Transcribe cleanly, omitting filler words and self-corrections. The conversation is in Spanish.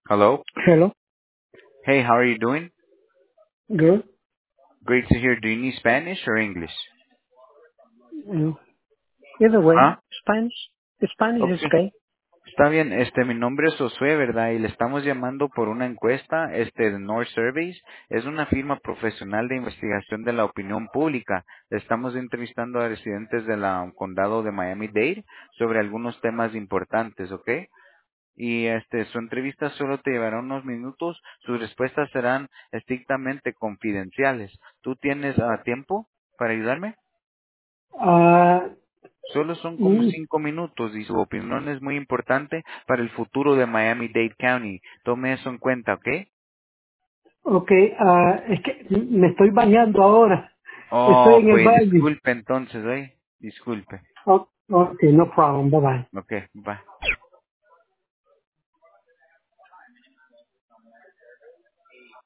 Hello. Hello. Hey, how are you doing? Good. Great to hear. Do you need Spanish or English? Mm, Either way, ¿Ah? Spanish. Spanish is Okay. okay. Está bien. Mi nombre es Josué, ¿verdad? Y le estamos llamando por una encuesta, de North Surveys. Es una firma profesional de investigación de la opinión pública. Estamos entrevistando a residentes del condado de Miami-Dade sobre algunos temas importantes, ¿ok? Y su entrevista solo te llevará unos minutos. Sus respuestas serán estrictamente confidenciales. ¿Tú tienes tiempo para ayudarme? Uh, Solo son como mm, 5 minutos y su opinión es muy importante para el futuro de Miami-Dade County. Tome eso en cuenta, ¿ok? okay. Es que me estoy bañando ahora. Estoy Oh, en el pues baño. disculpe entonces, ¿eh? Disculpe. Okay, no problem. Bye bye. Ok, bye.